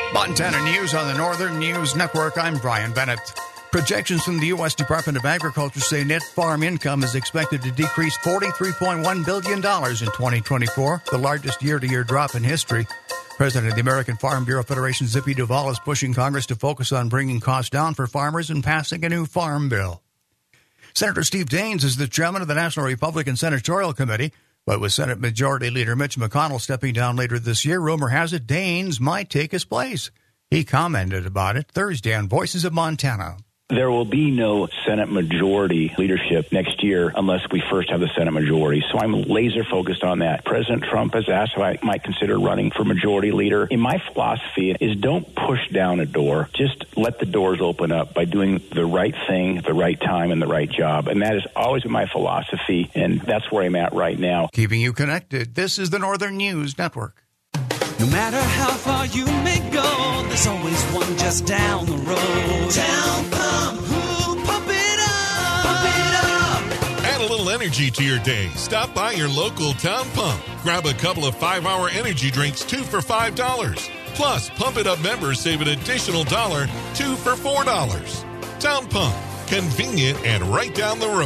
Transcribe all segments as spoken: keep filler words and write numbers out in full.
Montana News on the Northern News Network. I'm Brian Bennett. Projections from the U S Department of Agriculture say net farm income is expected to decrease forty-three point one billion dollars in twenty twenty-four, the largest year-to-year drop in history. President of the American Farm Bureau Federation, Zippy Duvall, is pushing Congress to focus on bringing costs down for farmers and passing a new farm bill. Senator Steve Daines is the chairman of the National Republican Senatorial Committee, but with Senate Majority Leader Mitch McConnell stepping down later this year, rumor has it Daines might take his place. He commented about it Thursday on Voices of Montana. There will be no Senate majority leadership next year unless we first have the Senate majority. So I'm laser focused on that. President Trump has asked if I might consider running for majority leader. In my philosophy is don't push down a door. Just let the doors open up by doing the right thing at the right time and the right job. And that has always been my philosophy, and that's where I'm at right now. Keeping you connected, this is the Northern News Network. No matter how far you may go, there's always one just down the road. Town Pump, ooh, pump it up, pump it up. Add a little energy to your day. Stop by your local Town Pump. Grab a couple of five-hour energy drinks, two for five dollars. Plus, Pump It Up members save an additional dollar, two for four dollars. Town Pump, convenient and right down the road.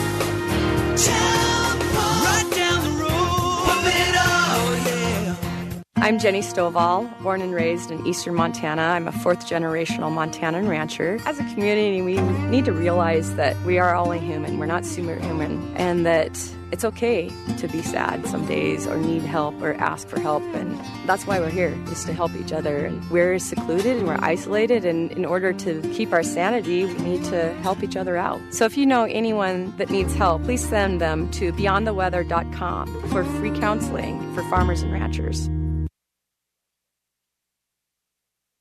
Town Pump, right down the road. Pump it up, oh yeah. I'm Jenny Stovall, born and raised in eastern Montana. I'm a fourth-generational Montanan rancher. As a community, we need to realize that we are all human. We're not superhuman, and that it's okay to be sad some days or need help or ask for help, and that's why we're here, is to help each other. And we're secluded and we're isolated, and in order to keep our sanity, we need to help each other out. So if you know anyone that needs help, please send them to beyond the weather dot com for free counseling for farmers and ranchers.